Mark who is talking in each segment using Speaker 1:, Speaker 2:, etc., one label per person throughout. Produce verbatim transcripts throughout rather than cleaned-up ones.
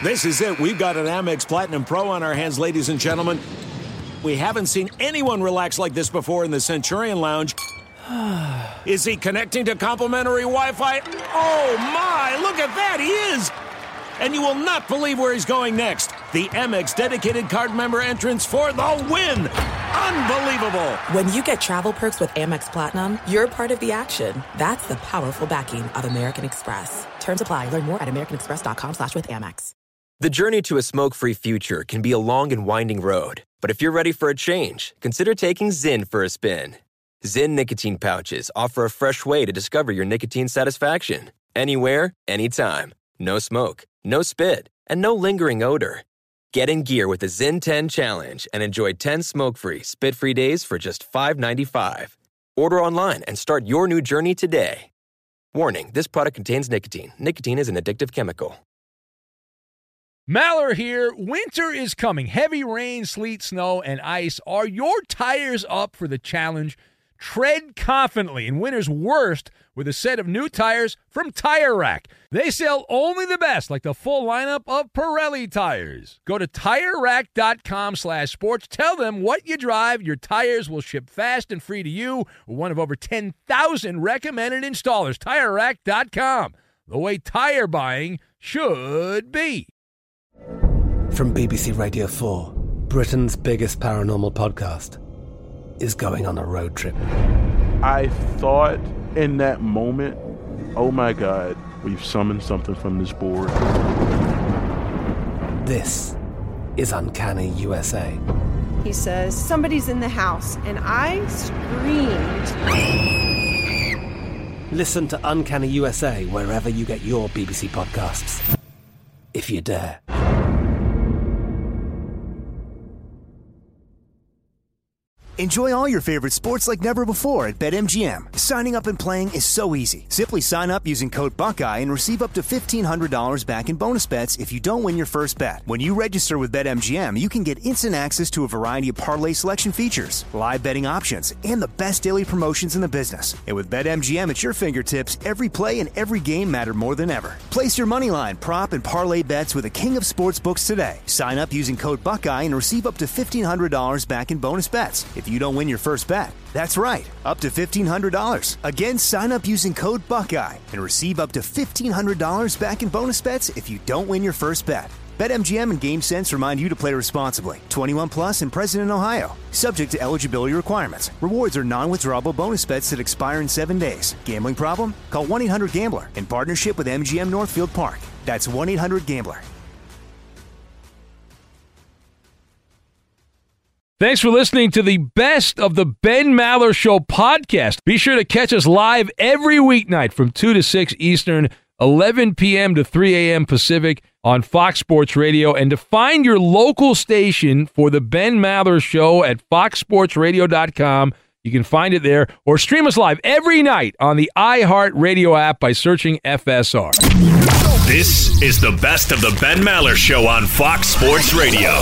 Speaker 1: This is it. We've got an Amex Platinum Pro on our hands, ladies and gentlemen. We haven't seen anyone relax like this before in the Centurion Lounge. Is he connecting to complimentary Wi-Fi? Oh, my. Look at that. He is. And you will not believe where he's going next. The Amex dedicated card member entrance for the win. Unbelievable.
Speaker 2: When you get travel perks with Amex Platinum, you're part of the action. That's the powerful backing of American Express. Terms apply. Learn more at americanexpress.com slash with Amex.
Speaker 3: The journey to a smoke-free future can be a long and winding road. But if you're ready for a change, consider taking Zyn for a spin. Zyn nicotine pouches offer a fresh way to discover your nicotine satisfaction. Anywhere, anytime. No smoke, no spit, and no lingering odor. Get in gear with the Zyn ten Challenge and enjoy ten smoke-free, spit-free days for just five dollars and ninety-five cents. Order online and start your new journey today. Warning, this product contains nicotine. Nicotine is an addictive chemical.
Speaker 4: Maller here. Winter is coming. Heavy rain, sleet, snow, and ice. Are your tires up for the challenge? Tread confidently in winter's worst with a set of new tires from Tire Rack. They sell only the best, like the full lineup of Pirelli tires. Go to Tire Rack dot com slash sports. Tell them what you drive. Your tires will ship fast and free to you. One of over ten thousand recommended installers. Tire Rack dot com. The way tire buying should be.
Speaker 5: From B B C Radio four, Britain's biggest paranormal podcast is going on a road trip.
Speaker 6: I thought in that moment, oh my God, we've summoned something from this board.
Speaker 5: This is Uncanny U S A.
Speaker 7: He says, somebody's in the house, and I screamed.
Speaker 5: Listen to Uncanny U S A wherever you get your B B C podcasts, if you dare.
Speaker 8: Enjoy all your favorite sports like never before at BetMGM. Signing up and playing is so easy. Simply sign up using code Buckeye and receive up to fifteen hundred dollars back in bonus bets if you don't win your first bet. When you register with BetMGM, you can get instant access to a variety of parlay selection features, live betting options, and the best daily promotions in the business. And with BetMGM at your fingertips, every play and every game matter more than ever. Place your moneyline, prop, and parlay bets with the king of sportsbooks today. Sign up using code Buckeye and receive up to fifteen hundred dollars back in bonus bets if you don't win your first bet. That's right, up to fifteen hundred dollars. Again, sign up using code Buckeye and receive up to fifteen hundred dollars back in bonus bets if you don't win your first bet. BetMGM and GameSense remind you to play responsibly. twenty-one plus and present in Ohio. Subject to eligibility requirements. Rewards are non-withdrawable bonus bets that expire in seven days. Gambling problem? Call one eight hundred gambler in partnership with M G M Northfield Park. That's one eight hundred gambler.
Speaker 4: Thanks for listening to the best of the Ben Maller Show podcast. Be sure to catch us live every weeknight from two to six Eastern, eleven p.m. to three a.m. Pacific on Fox Sports Radio. And to find your local station for the Ben Maller Show at fox sports radio dot com, you can find it there, or stream us live every night on the iHeartRadio app by searching F S R.
Speaker 9: This is the best of the Ben Maller Show on Fox Sports Radio.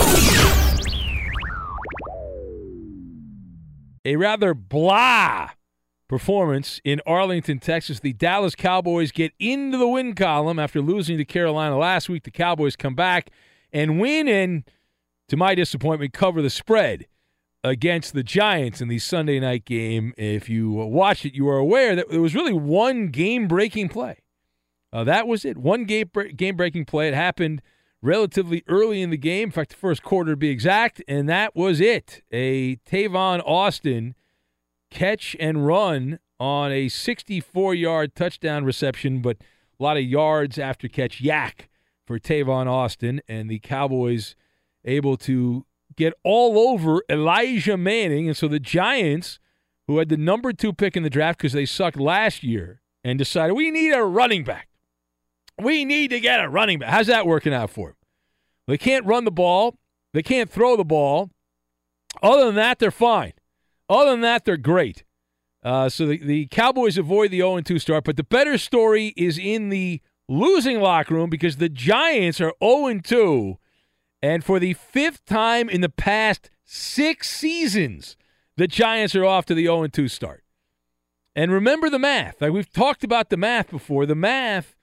Speaker 4: A rather blah performance in Arlington, Texas. The Dallas Cowboys get into the win column after losing to Carolina last week. The Cowboys come back and win and, to my disappointment, cover the spread against the Giants in the Sunday night game. If you watched it, you are aware that there was really one game-breaking play. Uh, that was it. One game game-breaking play. It happened relatively early in the game, in fact, the first quarter to be exact, and that was it. A Tavon Austin catch and run on a sixty-four-yard touchdown reception, but a lot of yards after catch yak for Tavon Austin, and the Cowboys able to get all over Elijah Manning. And so the Giants, who had the number two pick in the draft because they sucked last year, and decided we need a running back. We need to get a running back. How's that working out for them? They can't run the ball. They can't throw the ball. Other than that, they're fine. Other than that, they're great. Uh, so the, the Cowboys avoid the oh and two start. But the better story is in the losing locker room because the Giants are oh and two. And for the fifth time in the past six seasons, the Giants are off to the oh and two start. And remember the math. Like we've talked about the math before. The math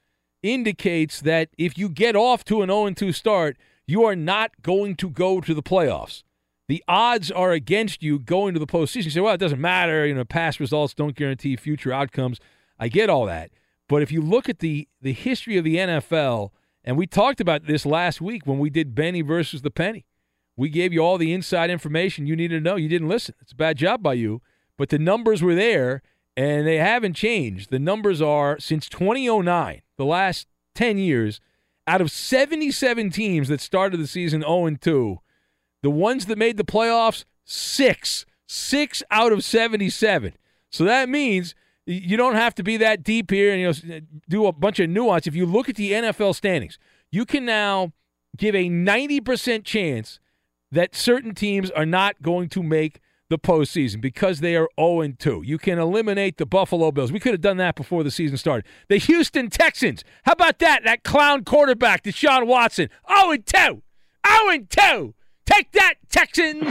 Speaker 4: indicates that if you get off to an oh and two start, you are not going to go to the playoffs. The odds are against you going to the postseason. You say, well, it doesn't matter. You know, past results don't guarantee future outcomes. I get all that. But if you look at the, the history of the N F L, and we talked about this last week when we did Benny versus the Penny. We gave you all the inside information you needed to know. You didn't listen. It's a bad job by you. But the numbers were there, and they haven't changed. The numbers are, since twenty oh nine, the last ten years, out of seventy-seven teams that started the season oh and two, the ones that made the playoffs, six. Six out of seventy-seven. So that means you don't have to be that deep here and you know do a bunch of nuance. If you look at the N F L standings, you can now give a ninety percent chance that certain teams are not going to make the postseason because they are oh and two. You can eliminate the Buffalo Bills. We could have done that before the season started. The Houston Texans. How about that? That clown quarterback, Deshaun Watson. oh and two. oh and two. Take that, Texans.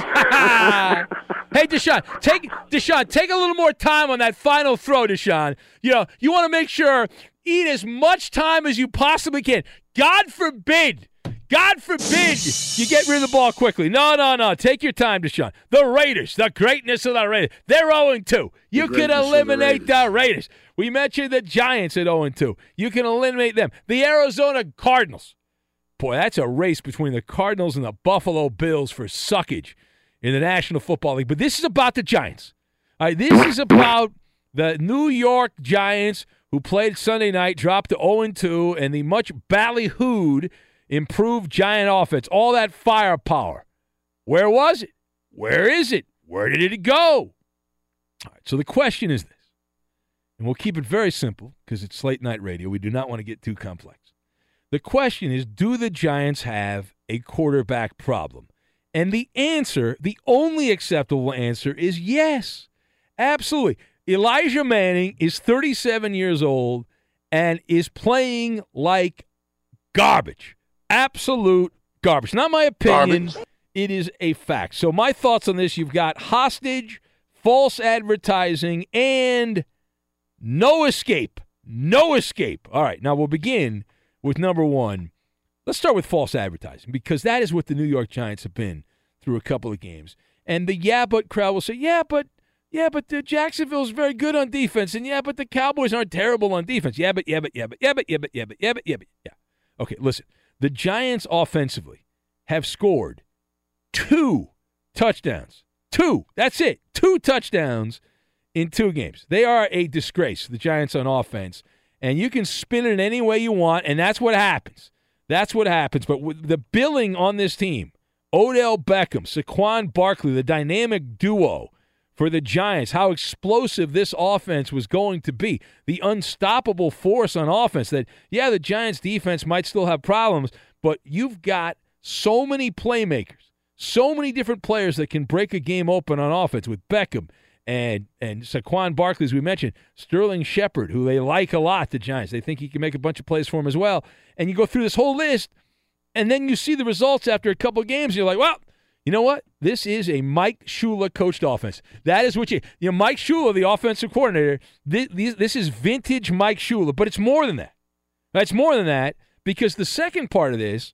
Speaker 4: Hey, Deshaun, take Deshaun, take a little more time on that final throw, Deshaun. You know, you want to make sure, eat as much time as you possibly can. God forbid, God forbid you get rid of the ball quickly. No, no, no. Take your time, Deshaun. The Raiders, the greatness of the Raiders. They're oh and two. You can eliminate the Raiders. the Raiders. We mentioned the Giants at oh and two. You can eliminate them. The Arizona Cardinals. Boy, that's a race between the Cardinals and the Buffalo Bills for suckage in the National Football League. But this is about the Giants. All right, this is about the New York Giants who played Sunday night, dropped to oh and two, and the much ballyhooed improved Giant offense. All that firepower. Where was it? Where is it? Where did it go? All right, so the question is this, and we'll keep it very simple because it's late night radio. We do not want to get too complex. The question is, do the Giants have a quarterback problem? And the answer, the only acceptable answer is yes. Absolutely. Elijah Manning is thirty-seven years old and is playing like garbage. Absolute garbage. Not my opinion. Garbage. It is a fact. So my thoughts on this, you've got hostage, false advertising, and no escape. No escape. All right, now we'll begin with number one. Let's start with false advertising because that is what the New York Giants have been through a couple of games. And the yeah, but crowd will say, yeah, but yeah, but the Jacksonville's very good on defense. And yeah, but the Cowboys aren't terrible on defense. Yeah, but yeah, but yeah, but yeah, but yeah, but yeah, but yeah, but yeah, but yeah. Okay, listen. The Giants offensively have scored two touchdowns. Two. That's it. Two touchdowns in two games. They are a disgrace, the Giants on offense. And you can spin it any way you want, and that's what happens. That's what happens. But with the billing on this team, Odell Beckham, Saquon Barkley, the dynamic duo for the Giants, how explosive this offense was going to be, the unstoppable force on offense that, yeah, the Giants' defense might still have problems, but you've got so many playmakers, so many different players that can break a game open on offense with Beckham, And and Saquon Barkley, as we mentioned, Sterling Shepard, who they like a lot, the Giants. They think he can make a bunch of plays for him as well. And you go through this whole list, and then you see the results after a couple of games, and you're like, well, you know what? This is a Mike Shula coached offense. That is what you – you know, Mike Shula, the offensive coordinator, this, this is vintage Mike Shula, but it's more than that. It's more than that because the second part of this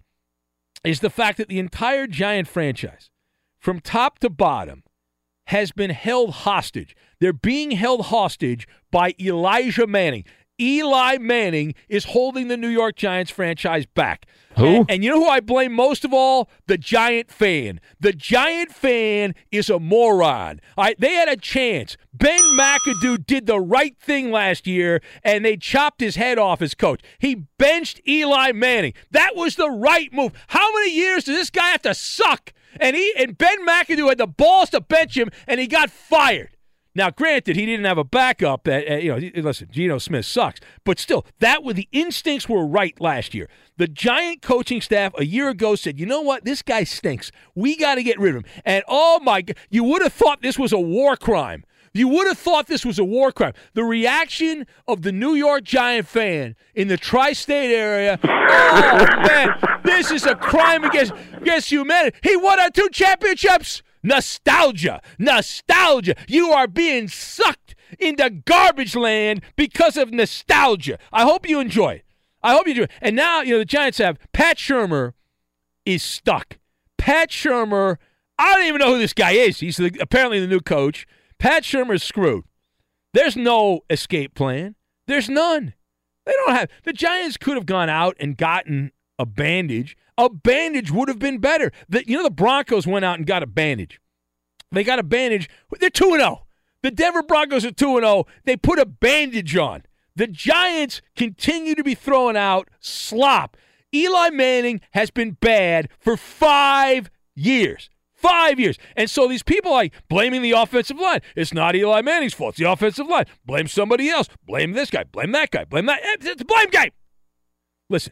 Speaker 4: is the fact that the entire Giant franchise, from top to bottom, has been held hostage. They're being held hostage by Elijah Manning. Eli Manning is holding the New York Giants franchise back. Who? And, and you know who I blame most of all? The Giant fan. The Giant fan is a moron. All right, they had a chance. Ben McAdoo did the right thing last year, and they chopped his head off as coach. He benched Eli Manning. That was the right move. How many years does this guy have to suck? And he and Ben McAdoo had the balls to bench him, and he got fired. Now, granted, he didn't have a backup. That uh, you know, listen, Geno Smith sucks, but still, that was the instincts were right last year. The Giant coaching staff a year ago said, "You know what? This guy stinks. We got to get rid of him." And oh my God, you would have thought this was a war crime. You would have thought this was a war crime. The reaction of the New York Giant fan in the tri-state area, oh, man, this is a crime against, against humanity. He won our two championships. Nostalgia. Nostalgia. You are being sucked into garbage land because of nostalgia. I hope you enjoy it. I hope you do. And now, you know, the Giants have Pat Shurmur is stuck. Pat Shurmur, I don't even know who this guy is. He's the, apparently the new coach. Pat Shurmur's screwed. There's no escape plan. There's none. They don't have. The Giants could have gone out and gotten a bandage. A bandage would have been better. The, you know, the Broncos went out and got a bandage. They got a bandage. They're two and oh. The Denver Broncos are two and oh. They put a bandage on. The Giants continue to be throwing out slop. Eli Manning has been bad for five years. Five years. And so these people like blaming the offensive line. It's not Eli Manning's fault. It's the offensive line. Blame somebody else. Blame this guy. Blame that guy. Blame that. It's a blame game. Listen,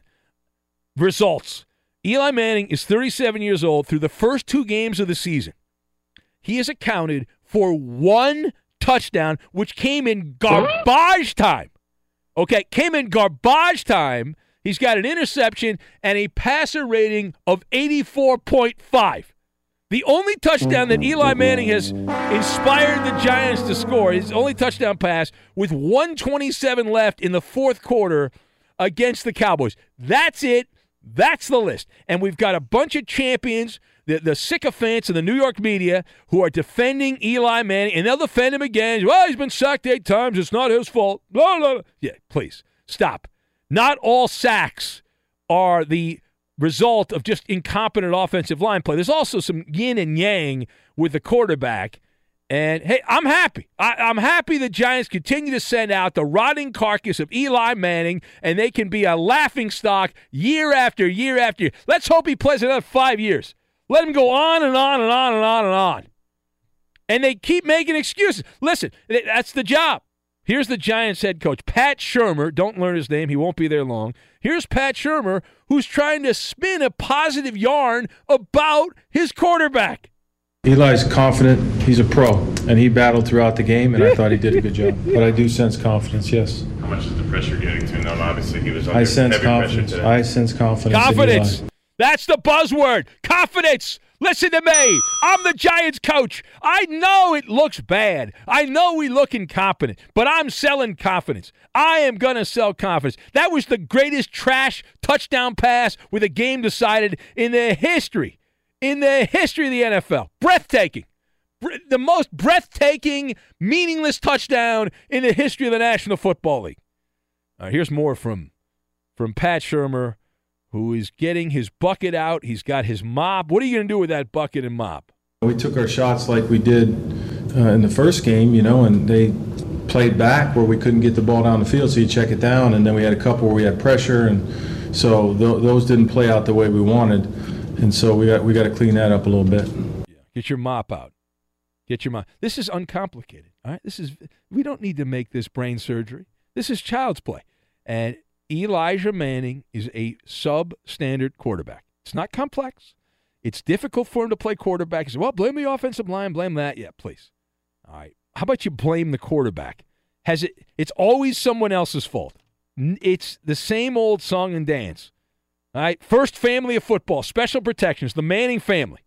Speaker 4: results. Eli Manning is thirty-seven years old. Through the first two games of the season, he has accounted for one touchdown, which came in garbage time. Okay, came in garbage time. He's got an interception and a passer rating of eighty-four point five. The only touchdown that Eli Manning has inspired the Giants to score, his only touchdown pass, with one twenty-seven left in the fourth quarter against the Cowboys. That's it. That's the list. And we've got a bunch of champions, the, the sycophants in the New York media, who are defending Eli Manning, and they'll defend him again. Well, he's been sacked eight times. It's not his fault. Blah, blah, blah. Yeah, please, stop. Not all sacks are the result of just incompetent offensive line play. There's also some yin and yang with the quarterback. And, hey, I'm happy. I, I'm happy the Giants continue to send out the rotting carcass of Eli Manning, and they can be a laughingstock year after year after year. Let's hope he plays another five years. Let him go on and on and on and on and on. And they keep making excuses. Listen, that's the job. Here's the Giants head coach, Pat Shurmur. Don't learn his name. He won't be there long. Here's Pat Shurmur, who's trying to spin a positive yarn about his quarterback.
Speaker 10: Eli's confident. He's a pro, and he battled throughout the game, and I thought he did a good job. But I do sense confidence, yes.
Speaker 9: How much is the pressure getting to him? Obviously, he was under
Speaker 10: I sense
Speaker 9: heavy
Speaker 10: confidence.
Speaker 9: pressure today.
Speaker 10: I sense confidence.
Speaker 4: Confidence.
Speaker 10: In Eli.
Speaker 4: That's the buzzword. Confidence. Listen to me. I'm the Giants coach. I know it looks bad. I know we look incompetent, but I'm selling confidence. I am going to sell confidence. That was the greatest trash touchdown pass with a game decided in the history, in the history of the N F L. Breathtaking. The most breathtaking, meaningless touchdown in the history of the National Football League. All right, here's more from, from Pat Shurmur, who is getting his bucket out. He's got his mop. What are you going to do with that bucket and mop?
Speaker 10: We took our shots like we did uh, in the first game, you know, and they played back where we couldn't get the ball down the field, so you check it down, and then we had a couple where we had pressure, and so th- those didn't play out the way we wanted, and so we got we got to clean that up a little bit.
Speaker 4: Yeah. Get your mop out. Get your mop. This is uncomplicated. All right, this is we don't need to make this brain surgery. This is child's play, and Elijah Manning is a substandard quarterback. It's not complex. It's difficult for him to play quarterback. He said, well, blame the offensive line, blame that. Yeah, please. All right. How about you blame the quarterback? Has it? It's always someone else's fault. It's the same old song and dance. All right. First family of football, special protections, the Manning family.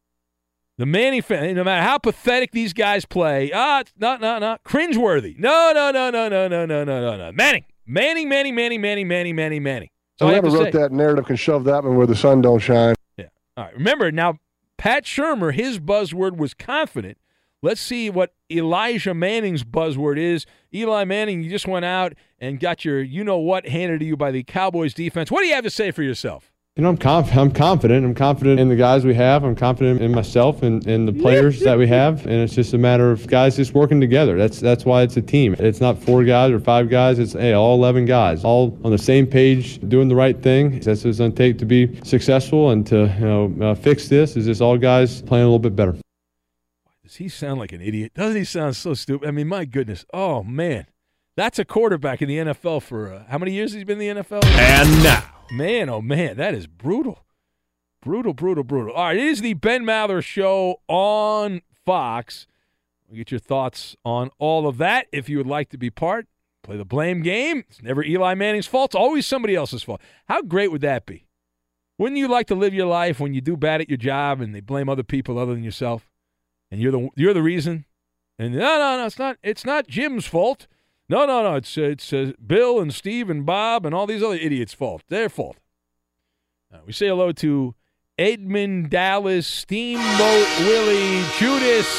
Speaker 4: The Manning family, no matter how pathetic these guys play, ah, it's not, not, not, cringeworthy. No, no, no, no, no, no, no, no, no, no. Manning. Manning, Manning, Manning, Manning, Manning, Manning, Manning.
Speaker 11: So whoever wrote that narrative can shove that one where the sun don't shine.
Speaker 4: Yeah. All right. Remember, now, Pat Shurmur, his buzzword was confident. Let's see what Elijah Manning's buzzword is. Eli Manning, you just went out and got your you-know-what handed to you by the Cowboys defense. What do you have to say for yourself?
Speaker 12: You know, I'm, conf- I'm confident. I'm confident in the guys we have. I'm confident in myself and, and the players that we have. And it's just a matter of guys just working together. That's that's why it's a team. It's not four guys or five guys. It's hey, all eleven guys, all on the same page, doing the right thing. That's what it's going to take to be successful and to you know uh, fix this. Is just all guys playing a little bit better.
Speaker 4: Does he sound like an idiot? Doesn't he sound so stupid? I mean, my goodness. Oh, man. That's a quarterback in the N F L for uh, how many years has he been in the N F L?
Speaker 9: And now.
Speaker 4: Man, oh, man, that is brutal. Brutal, brutal, brutal. All right, it is the Ben Maller Show on Fox. We'll get your thoughts on all of that. If you would like to be part, play the blame game. It's never Eli Manning's fault. It's always somebody else's fault. How great would that be? Wouldn't you like to live your life when you do bad at your job and they blame other people other than yourself? And you're the you're the reason? And no, no, no, it's not, it's not Jim's fault. No, no, no. It's uh, it's uh, Bill and Steve and Bob and all these other idiots' fault. Their fault. Uh, we say hello to Edmund Dallas, Steamboat Willie, Judas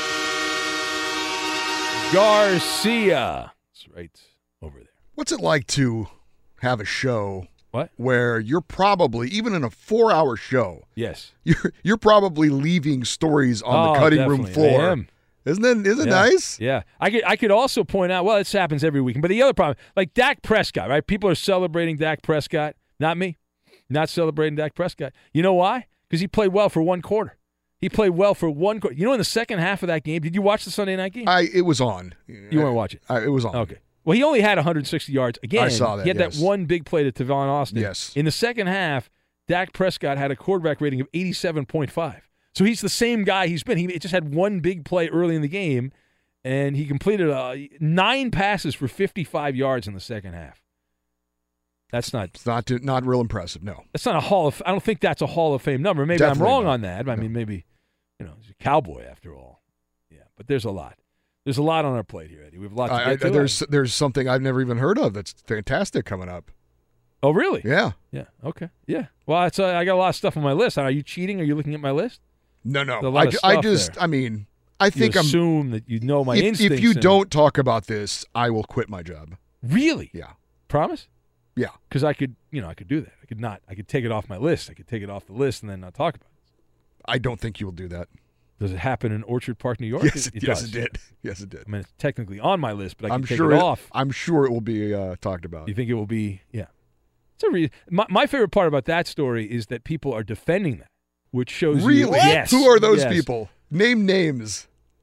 Speaker 4: Garcia. That's right over there.
Speaker 13: What's it like to have a show
Speaker 4: what?
Speaker 13: where you're probably, even in a four-hour show,
Speaker 4: yes,
Speaker 13: you're you're probably leaving stories on
Speaker 4: oh,
Speaker 13: the cutting room
Speaker 4: definitely.
Speaker 13: floor?
Speaker 4: I am.
Speaker 13: Isn't it, isn't it
Speaker 4: yeah.
Speaker 13: nice?
Speaker 4: Yeah. I could I could also point out, well, this happens every weekend, but the other problem, like Dak Prescott, right? People are celebrating Dak Prescott. Not me. Not celebrating Dak Prescott. You know why? Because he played well for one quarter. He played well for one quarter. You know, in the second half of that game, did you watch the Sunday night game?
Speaker 13: I It was on.
Speaker 4: You weren't watching?
Speaker 13: I, it was on.
Speaker 4: Okay. Well, he only had one hundred sixty yards. Again,
Speaker 13: I saw that,
Speaker 4: he had
Speaker 13: yes.
Speaker 4: that one big play to Tavon Austin.
Speaker 13: Yes.
Speaker 4: In the second half, Dak Prescott had a quarterback rating of eighty-seven point five. So he's the same guy he's been. He just had one big play early in the game, and he completed uh, nine passes for fifty-five yards in the second half. That's not
Speaker 13: it's not to, not real impressive. No,
Speaker 4: that's not a Hall of. I don't think that's a Hall of Fame number. Maybe
Speaker 13: Definitely
Speaker 4: I'm wrong
Speaker 13: not.
Speaker 4: on that. I
Speaker 13: No.
Speaker 4: mean, maybe you know, he's a cowboy after all. Yeah, but there's a lot. There's a lot on our plate here, Eddie. We have a lot to
Speaker 13: I,
Speaker 4: get
Speaker 13: I,
Speaker 4: to.
Speaker 13: there's there's something I've never even heard of that's fantastic coming up.
Speaker 4: Oh, really?
Speaker 13: Yeah.
Speaker 4: Yeah. Okay. Yeah. Well, it's, uh, I got a lot of stuff on my list. Are you cheating? Are you looking at my list?
Speaker 13: No, no.
Speaker 4: There's a lot
Speaker 13: I,
Speaker 4: of
Speaker 13: ju- I
Speaker 4: stuff
Speaker 13: just,
Speaker 4: there.
Speaker 13: I mean, I think
Speaker 4: you
Speaker 13: I'm.
Speaker 4: assume that you know my
Speaker 13: if,
Speaker 4: instincts.
Speaker 13: if you
Speaker 4: and-
Speaker 13: don't talk about this, I will quit my job.
Speaker 4: Really?
Speaker 13: Yeah.
Speaker 4: Promise?
Speaker 13: Yeah.
Speaker 4: Because I could, you know, I could do that. I could not. I could take it off my list. I could take it off the list and then not talk about it.
Speaker 13: I don't think you will do that.
Speaker 4: Does it happen in Orchard Park, New York?
Speaker 13: Yes,
Speaker 4: it,
Speaker 13: it,
Speaker 4: it
Speaker 13: yes,
Speaker 4: does.
Speaker 13: it did. Yes, it did.
Speaker 4: I mean, it's technically on my list, but I can
Speaker 13: I'm
Speaker 4: take
Speaker 13: sure
Speaker 4: it off.
Speaker 13: I'm sure it will be uh, talked about.
Speaker 4: You think it will be? Yeah. It's a re- my, my favorite part about that story is that people are defending that, which shows you.
Speaker 13: Really?
Speaker 4: Yes.
Speaker 13: Who are those
Speaker 4: yes.
Speaker 13: people? Name names.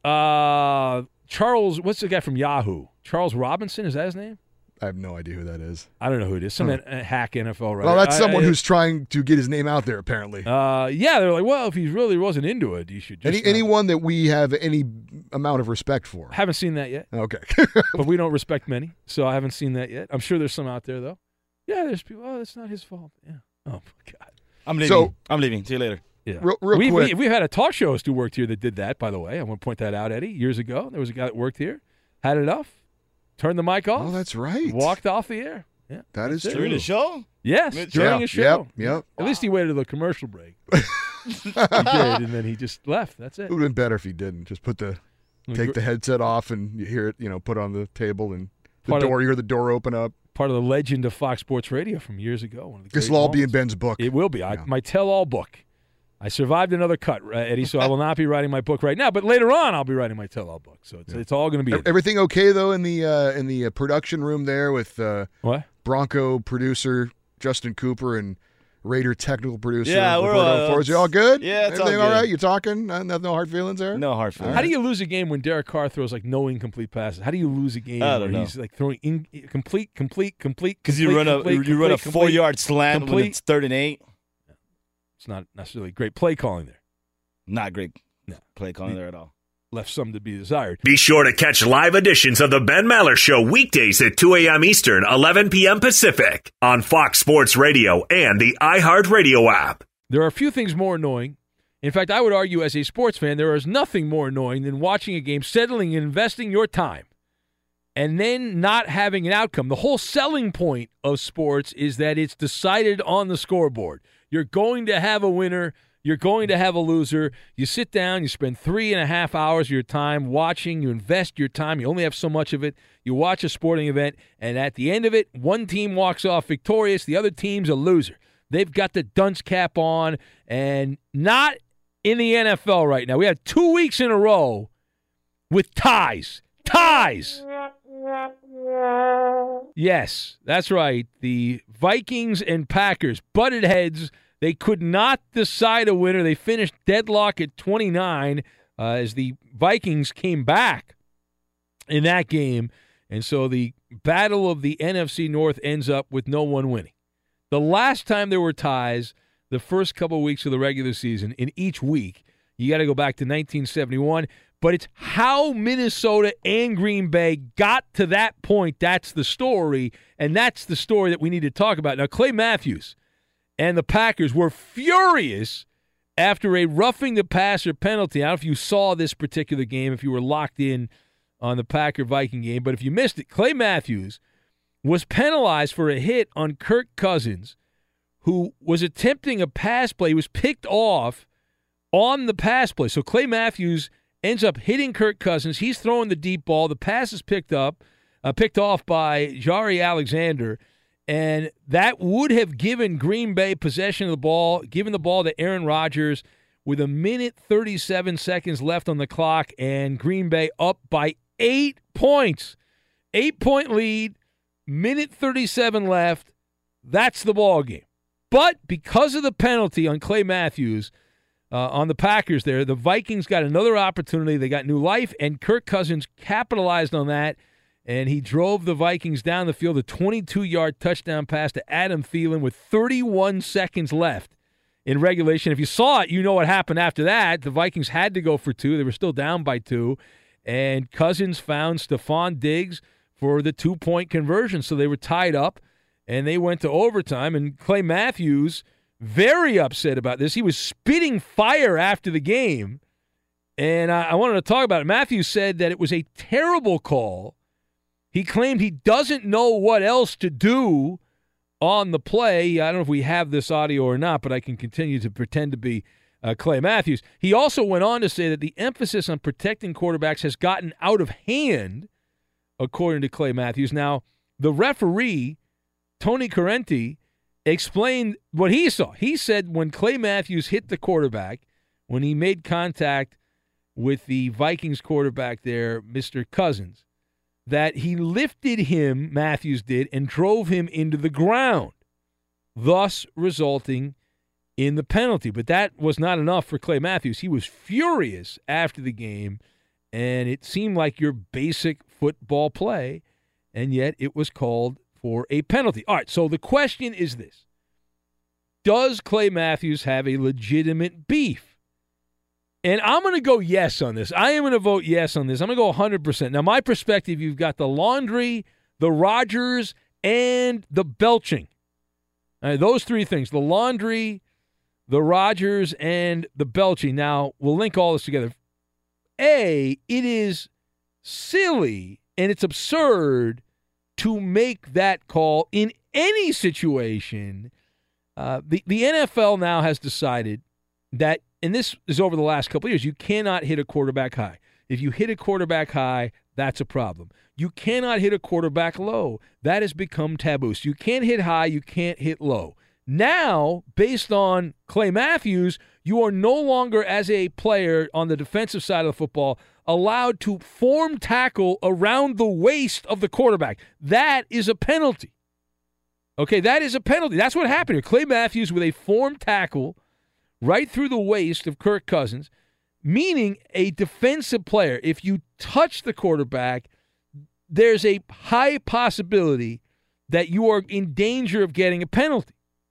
Speaker 4: Uh, Charles, what's the guy from Yahoo? Charles Robinson, is that his name?
Speaker 13: I have no idea who that is.
Speaker 4: I don't know who it is. Some
Speaker 13: Huh.
Speaker 4: uh, hack N F L writer.
Speaker 13: Well, that's
Speaker 4: I-
Speaker 13: someone
Speaker 4: I-
Speaker 13: who's trying to get his name out there, apparently.
Speaker 4: Uh, yeah, they're like, well, if he really wasn't into it, you should just.
Speaker 13: Any,
Speaker 4: not-
Speaker 13: anyone that we have any amount of respect for.
Speaker 4: Haven't seen that yet.
Speaker 13: Okay.
Speaker 4: But we don't respect many, so I haven't seen that yet. I'm sure there's some out there, though. Yeah, there's people. Oh, that's not his fault. Yeah. Oh, my God.
Speaker 14: I'm leaving.
Speaker 13: So-
Speaker 14: I'm leaving. See you later.
Speaker 4: Yeah.
Speaker 13: Real, real
Speaker 4: we,
Speaker 13: quick.
Speaker 4: we, we've had a talk show host who worked here that did that, by the way. I want to point that out, Eddie. Years ago, there was a guy that worked here, had enough, turned the mic off.
Speaker 13: Oh, that's right.
Speaker 4: Walked off the air. Yeah,
Speaker 13: That is
Speaker 4: that's it.
Speaker 13: true.
Speaker 14: During the show?
Speaker 4: Yes,
Speaker 14: Mid-
Speaker 4: during
Speaker 13: Yeah,
Speaker 4: a show.
Speaker 13: Yep, yep.
Speaker 4: At least he waited to the commercial break. he did, and then he just left. That's
Speaker 13: It
Speaker 4: it.
Speaker 13: would have been better if he didn't. Just put the take the headset off and you hear it, you know, put on the table and the
Speaker 4: Part of-
Speaker 13: door, you hear the door open up.
Speaker 4: Part of the legend of Fox Sports Radio from years ago. One of the
Speaker 13: This
Speaker 4: great
Speaker 13: will all be in
Speaker 4: moments.
Speaker 13: Ben's book.
Speaker 4: It will be. I,
Speaker 13: Yeah.
Speaker 4: my tell-all book. I survived another cut, uh, Eddie, so I will not be writing my book right now. But later on, I'll be writing my tell-all book. So it's, it's all going to be.
Speaker 13: E- Everything okay though in the uh, in the uh, production room there with uh,
Speaker 4: What?
Speaker 13: Bronco producer Justin Cooper and Raider technical producer
Speaker 14: Yeah, we're,
Speaker 13: Roberto
Speaker 14: uh,
Speaker 13: Flores. You all good?
Speaker 14: Yeah, it's all
Speaker 13: Everything all
Speaker 14: good.
Speaker 13: right? You talking? Uh, no, no hard feelings there?
Speaker 14: No hard feelings.
Speaker 4: How do you lose a game when Derek Carr throws like no incomplete passes? How do you lose a game
Speaker 14: I
Speaker 4: where
Speaker 14: don't know.
Speaker 4: he's like throwing in, complete, complete, complete?
Speaker 14: Because you
Speaker 4: complete,
Speaker 14: run a
Speaker 4: complete,
Speaker 14: you run a
Speaker 4: complete,
Speaker 14: four yard
Speaker 4: complete.
Speaker 14: slant when
Speaker 4: complete.
Speaker 14: it's third and eight.
Speaker 4: It's not necessarily great play calling there.
Speaker 14: Not great
Speaker 4: No.
Speaker 14: play calling there at all.
Speaker 4: Left some to be desired.
Speaker 9: Be sure to catch live editions of the Ben Maller Show weekdays at two a.m. Eastern, eleven p.m. Pacific on Fox Sports Radio and the iHeartRadio app.
Speaker 4: There are a few things more annoying. In fact, I would argue as a sports fan, there is nothing more annoying than watching a game, settling and investing your time, and then not having an outcome. The whole selling point of sports is that it's decided on the scoreboard. You're going to have a winner. You're going to have a loser. You sit down, you spend three and a half hours of your time watching, you invest your time, you only have so much of it. You watch a sporting event, and at the end of it, one team walks off victorious, the other team's a loser. They've got the dunce cap on, and not in the N F L right now. We have two weeks in a row with ties. Ties! Yes, that's right. The Vikings and Packers butted heads. They could not decide a winner. They finished deadlock at twenty-nine uh, as the Vikings came back in that game. And so the battle of the N F C North ends up with no one winning. The last time there were ties, the first couple of weeks of the regular season, in each week, you got to go back to nineteen seventy-one. But it's how Minnesota and Green Bay got to that point. That's the story, and that's the story that we need to talk about. Now, Clay Matthews and the Packers were furious after a roughing the passer penalty. I don't know if you saw this particular game, if you were locked in on the Packer-Viking game. But if you missed it, Clay Matthews was penalized for a hit on Kirk Cousins, who was attempting a pass play. He was picked off on the pass play. So Clay Matthews ends up hitting Kirk Cousins. He's throwing the deep ball. The pass is picked up, uh, picked off by Jaire Alexander, and that would have given Green Bay possession of the ball, given the ball to Aaron Rodgers with a minute thirty-seven seconds left on the clock, and Green Bay up by eight points. Eight-point lead, minute thirty-seven left. That's the ball game. But because of the penalty on Clay Matthews, uh, on the Packers there, the Vikings got another opportunity. They got new life, and Kirk Cousins capitalized on that, and he drove the Vikings down the field, a twenty-two-yard touchdown pass to Adam Thielen with thirty-one seconds left in regulation. If you saw it, you know what happened after that. The Vikings had to go for two. They were still down by two, and Cousins found Stephon Diggs for the two-point conversion, so they were tied up. And they went to overtime, and Clay Matthews, very upset about this. He was spitting fire after the game, and I, I wanted to talk about it. Matthews said that it was a terrible call. He claimed he doesn't know what else to do on the play. I don't know if we have this audio or not, but I can continue to pretend to be uh, Clay Matthews. He also went on to say that the emphasis on protecting quarterbacks has gotten out of hand, according to Clay Matthews. Now, the referee, Tony Correnti, explained what he saw. He said when Clay Matthews hit the quarterback, when he made contact with the Vikings quarterback there, Mister Cousins, that he lifted him, Matthews did, and drove him into the ground, thus resulting in the penalty. But that was not enough for Clay Matthews. He was furious after the game, and it seemed like your basic football play, and yet it was called for a penalty. All right, so the question is this. Does Clay Matthews have a legitimate beef? And I'm going to go yes on this. I am going to vote yes on this. I'm going to go one hundred percent. Now, my perspective, you've got the laundry, the Rodgers, and the belching. All right, those three things, the laundry, the Rodgers, and the belching. Now, we'll link all this together. A, it is silly and it's absurd to make that call in any situation. Uh, the, the N F L now has decided that, and this is over the last couple of years, you cannot hit a quarterback high. If you hit a quarterback high, that's a problem. You cannot hit a quarterback low. That has become taboo. So you can't hit high, you can't hit low. Now, based on Clay Matthews, you are no longer, as a player on the defensive side of the football, allowed to form tackle around the waist of the quarterback. That is a penalty. Okay, that is a penalty. That's what happened here. Clay Matthews with a form tackle right through the waist of Kirk Cousins, meaning a defensive player, if you touch the quarterback, there's a high possibility that you are in danger of getting a penalty.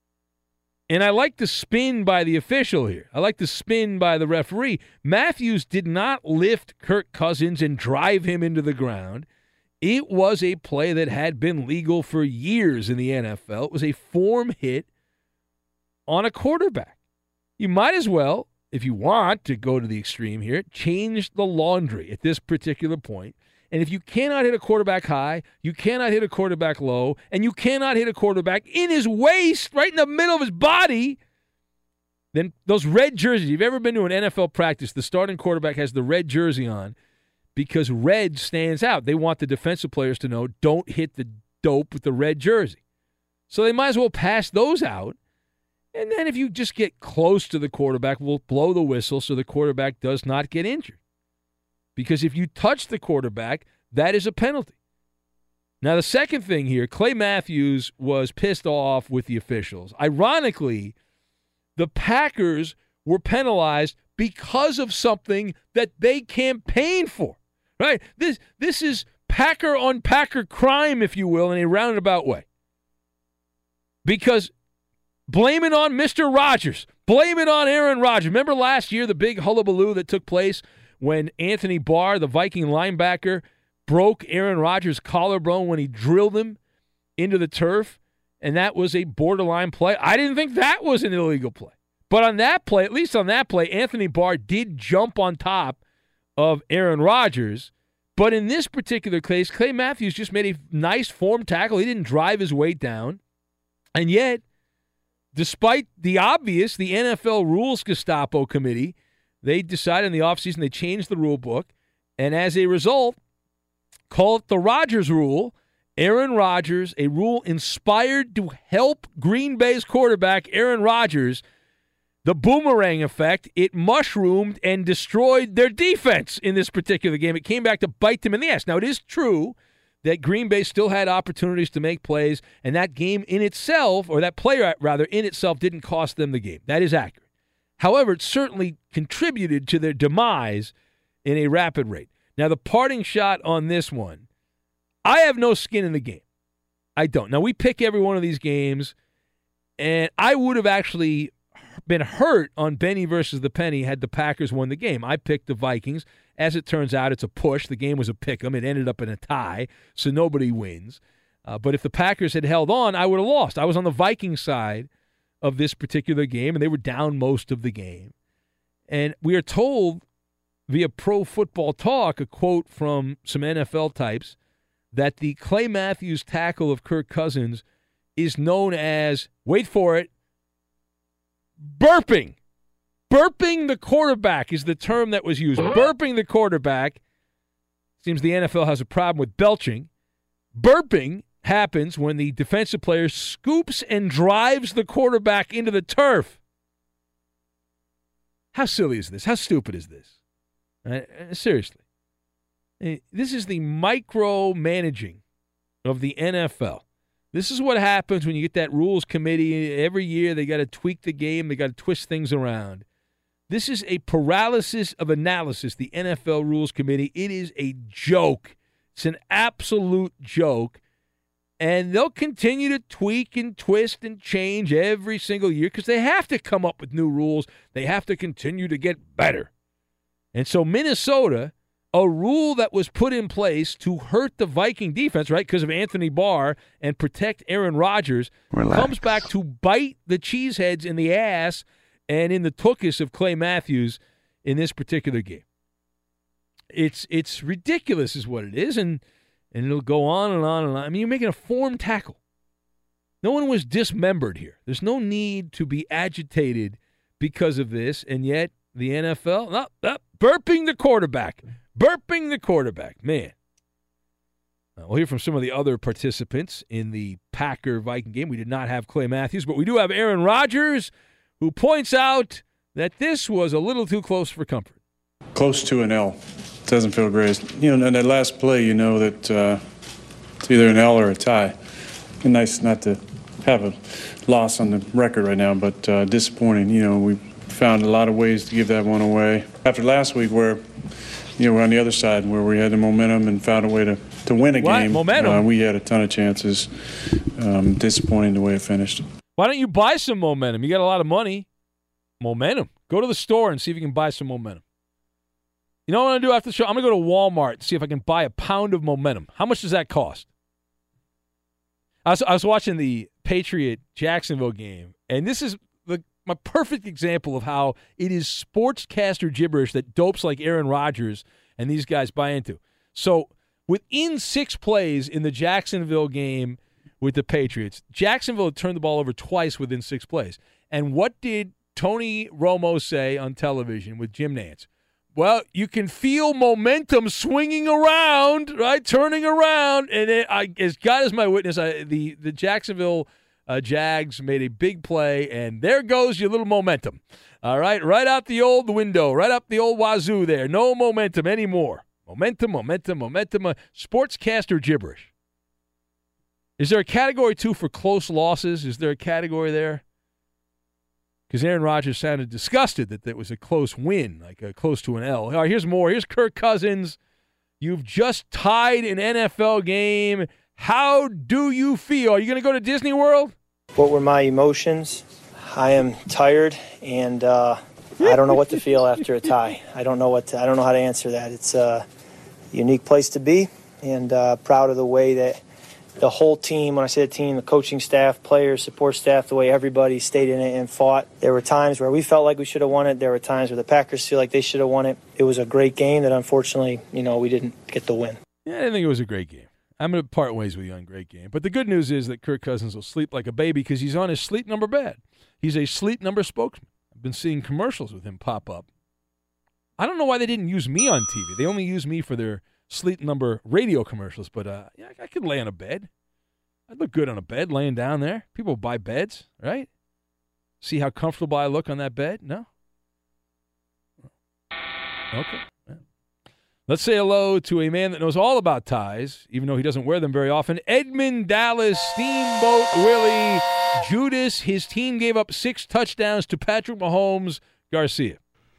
Speaker 4: And I like the spin by the official here. I like the spin by the referee. Matthews did not lift Kirk Cousins and drive him into the ground. It was a play that had been legal for years in the N F L. It was a form hit on a quarterback. You might as well, if you want to go to the extreme here, change the laundry at this particular point. And if you cannot hit a quarterback high, you cannot hit a quarterback low, and you cannot hit a quarterback in his waist, right in the middle of his body, then those red jerseys, if you've ever been to an N F L practice, the starting quarterback has the red jersey on because red stands out. They want the defensive players to know, don't hit the dope with the red jersey. So they might as well pass those out. And then if you just get close to the quarterback, we'll blow the whistle so the quarterback does not get injured. Because if you touch the quarterback, that is a penalty. Now, the second thing here, Clay Matthews was pissed off with the officials. Ironically, the Packers were penalized because of something that they campaigned for, right? This, this is Packer on Packer crime, if you will, in a roundabout way. Because blame it on Mister Rodgers. Blame it on Aaron Rodgers. Remember last year, the big hullabaloo that took place when Anthony Barr, the Viking linebacker, broke Aaron Rodgers' collarbone when he drilled him into the turf, and that was a borderline play. I didn't think that was an illegal play. But on that play, at least on that play, Anthony Barr did jump on top of Aaron Rodgers, But in this particular case, Clay Matthews just made a nice form tackle. He didn't drive his weight down. And yet, despite the obvious, the N F L Rules Gestapo Committee, they decided in the offseason they changed the rule book. And as a result, call it the Rodgers rule. Aaron Rodgers, a rule inspired to help Green Bay's quarterback, Aaron Rodgers, the boomerang effect, it mushroomed and destroyed their defense in this particular game. It came back to bite them in the ass. Now, it is true that Green Bay still had opportunities to make plays, and that game in itself, or that play, rather, in itself, didn't cost them the game. That is accurate. However, it certainly contributed to their demise in a rapid rate. Now, the parting shot on this one, I have no skin in the game. I don't. Now, we pick every one of these games, and I would have actually been hurt on Benny versus the Penny had the Packers won the game. I picked the Vikings. As it turns out, it's a push. The game was a pick 'em. It ended up in a tie, so nobody wins. Uh, but if the Packers had held on, I would have lost. I was on the Viking side of this particular game, and they were down most of the game. And we are told via Pro Football Talk, a quote from some N F L types, that the Clay Matthews tackle of Kirk Cousins is known as, wait for it, burping. Burping the quarterback is the term that was used. Burping the quarterback. Seems the N F L has a problem with belching. Burping happens when the defensive player scoops and drives the quarterback into the turf. How silly is this? How stupid is this? Uh, seriously. This is the micromanaging of the N F L. This is what happens when you get that rules committee. Every year they got to tweak the game. They got to twist things around. This is a paralysis of analysis, the N F L Rules Committee. It is a joke. It's an absolute joke. And they'll continue to tweak and twist and change every single year because they have to come up with new rules. They have to continue to get better. And so Minnesota, a rule that was put in place to hurt the Viking defense, right, because of Anthony Barr and protect Aaron Rodgers, Relax. comes back to bite the cheeseheads in the ass and in the tuchus of Clay Matthews in this particular game. It's it's ridiculous is what it is, and, and it'll go on and on and on. I mean, you're making a form tackle. No one was dismembered here. There's no need to be agitated because of this, and yet the N F L, no, no, burping the quarterback. Burping the quarterback. Man. Uh, we'll hear from some of the other participants in the Packer-Viking game. We did not have Clay Matthews, but we do have Aaron Rodgers, who points out that this was a little too close for comfort.
Speaker 15: Close to an L. Doesn't feel great. You know, in that last play, you know that uh, it's either an L or a tie. It's nice not to have a loss on the record right now, but uh, disappointing. You know, we found a lot of ways to give that one away. After last week where, you know, we're on the other side where we had the momentum and found a way to, to win a
Speaker 4: what?
Speaker 15: game.
Speaker 4: Momentum?
Speaker 15: Uh, we had a ton of chances. Um, disappointing the way it finished.
Speaker 4: Why don't you buy some momentum? You got a lot of money. Momentum. Go to the store and see if you can buy some momentum. You know what I'm going to do after the show? I'm going to go to Walmart and see if I can buy a pound of momentum. How much does that cost? I was, I was watching the Patriot-Jacksonville game, and this is the, my perfect example of how it is sportscaster gibberish that dopes like Aaron Rodgers and these guys buy into. So within six plays in the Jacksonville game with the Patriots, Jacksonville had turned the ball over twice within six plays. And what did Tony Romo say on television with Jim Nantz? Well, you can feel momentum swinging around, right, turning around. And it, I, as God is my witness, I, the, the Jacksonville uh, Jags made a big play, and there goes your little momentum. All right, right out the old window, right up the old wazoo there. No momentum anymore. Momentum, momentum, momentum. Uh, sportscaster gibberish. Is there a category, too, for close losses? Is there a category there? Because Aaron Rodgers sounded disgusted that it was a close win, like a close to an L. All right, here's more. Here's Kirk Cousins. You've just tied an N F L game. How do you feel? Are you going to go to Disney World?
Speaker 16: What were my emotions? I am tired, and uh, I don't know what to feel after a tie. I don't know what to, I don't know how to answer that. It's a unique place to be, and uh, proud of the way that the whole team, when I say the team, the coaching staff, players, support staff, the way everybody stayed in it and fought. There were times where we felt like we should have won it. There were times where the Packers feel like they should have won it. It was a great game that unfortunately, you know, we didn't get the win.
Speaker 4: Yeah, I didn't think it was a great game. I'm going to part ways with you on great game. But the good news is that Kirk Cousins will sleep like a baby because he's on his sleep number bed. He's a sleep number spokesman. I've been seeing commercials with him pop up. I don't know why they didn't use me on T V. They only use me for their sleep number radio commercials. But uh, yeah, I could lay on a bed. I'd look good on a bed laying down there. People buy beds, right? See how comfortable I look on that bed? No? Okay. Yeah. Let's say hello to a man that knows all about ties, even though he doesn't wear them very often. Edmund Dallas Steamboat Willie Judas. His team gave up six touchdowns to Patrick Mahomes. Garcia.